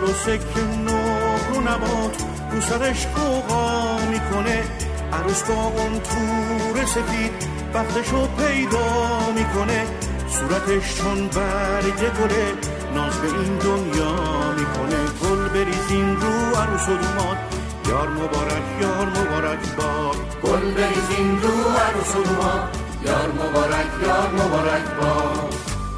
عروسه که نقل و نبات رو سرش قوقا میکنه، عروس با اون تور سفید بختشو پیدا میکنه، صورتش چون برگ گله ناز به این دنیا میکنه. گل بریزین رو عروس و دومات، یار مبارک یار مبارک باد. گل بریزین رو عروس و دومات، یار مبارک یار مبارک باد.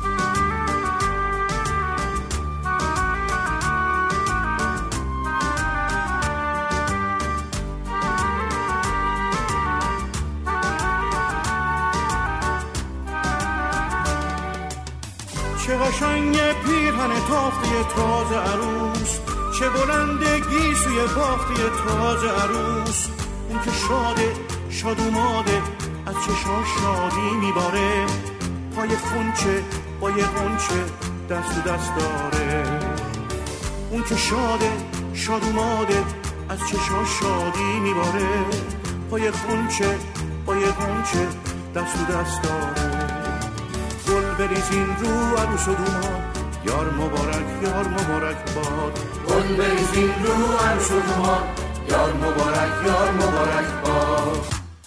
چه قشنگ پیرهن تافته تازه عروس، چه بلندگی سوی بافته تازه عروس. اون که شاده شاد اوماده از چشاش شادی میباره، پای خونچه با یه غنچه دست و دست داره. اون که شاده شاد اوماده از چشاش شادی میباره، پای خونچه با یه غنچه دست و دست داره. گل بریزین رو عروس و دومات، یار مبارک یار مبارک باد. گل بریزین رو عروس و دومات، یار مبارک یار مبارک باد.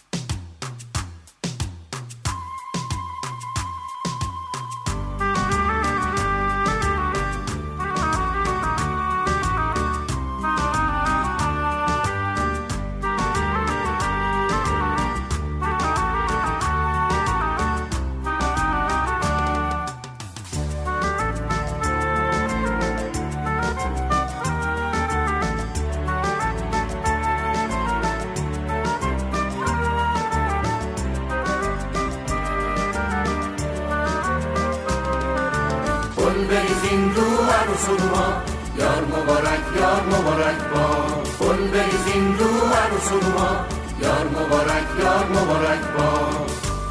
گل بریزین رو عروس و دومات، یار مبارک یار مبارک باد. گل بریزین رو عروس و دومات، یار مبارک یار مبارک باد.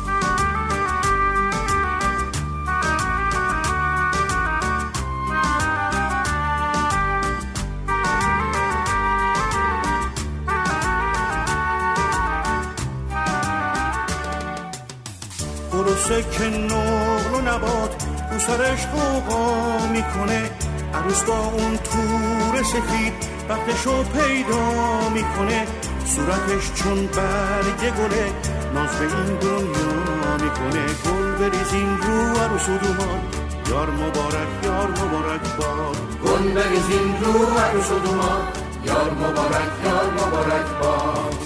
عروسه که نقل و نبات رو سرش قوقا میکنه، عروس با اون تور سفید بختشو پیدا میکنه، صورتش چون برگ گله ناز به این دنیا میکنه. گل بریزین رو عروس و دومات، یار مبارک یار مبارک باد. گل بریزین رو عروس و دومات، یار مبارک یار مبارک باد.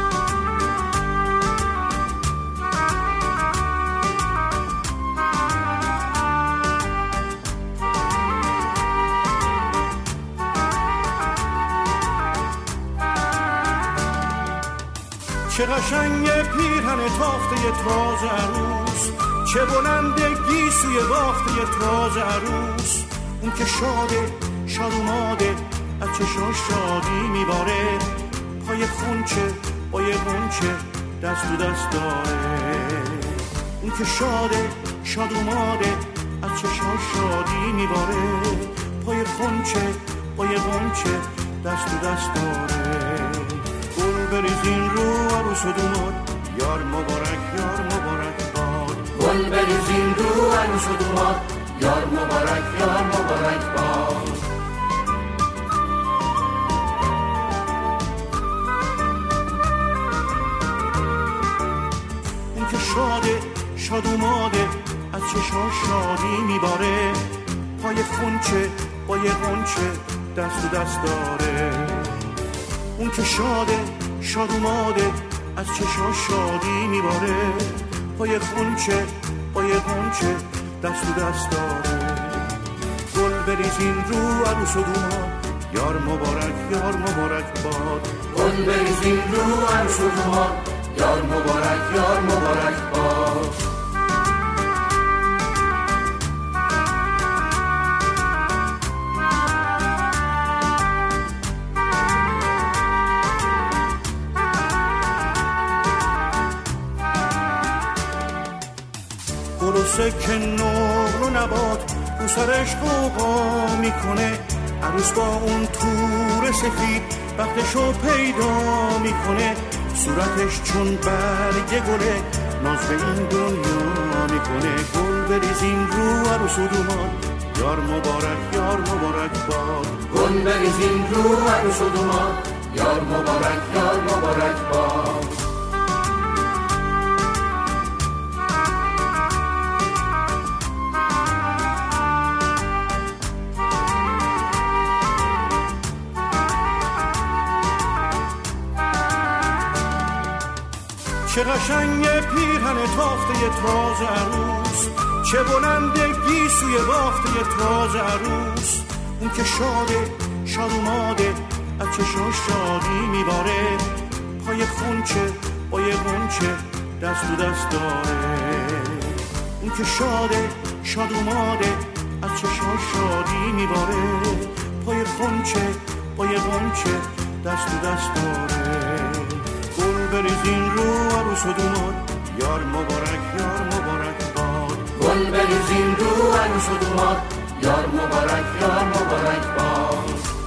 چه قشنگ پیرهن تافته تازه عروس، چه بلندگی سوی بافته تازه عروس. اون که شاده شاد اوماده از چشاش شادی میباره، پای خونچه با یه غنچه دست و دست داره. اون که شاده شاد اوماده از چشاش شادی میباره، پای خونچه با یه غنچه دست و دست داره. گل بریزین رو عروس و دومات، یار مبارک یار مبارک باد. گل بریزین رو عروس و دومات، یار مبارک یار مبارک باد. اون که شاده شاد اوماده از چشاش شادی میباره، پای خونچه با یه غنچه دست و دست داره. اون که شاده شاد اوماده از چشاش شادی میباره، پای خونچه با یه غنچه دست و دست داره. گل بریزین رو عروس و دومات، یار مبارک یار مبارک باد. گل بریزین رو عروس و دومات، یار مبارک یار مبارک باد. عروسه که نقل و نبات رو سرش قوقا میکنه، عروس با اون تور سفید بختشو پیدا میکنه، صورتش چون برگ گله ناز به این دنیا میکنه. گل بریزین رو عروس و دومات، یار مبارک یار مبارک باد. گل بریزین رو عروس و دوماد، یار مبارک یار مبارک باد. چه قشنگ پیرهن تافته تازه عروس، چه بلندگی سوی بافته تازه عروس. اون که شاده شاد اوماده از چشاش شادی میباره، پای خونچه با یه غنچه دست تو دست داره. اون که شاده شاد اوماده از چشاش شادی میباره، پای خونچه با یه غنچه دست تو دست داره. گل بریزین رو عروس و دوماد، یار مبارک یار مبارک باد. گل بریزین رو عروس و دوماد، یار مبارک یار مبارک باد.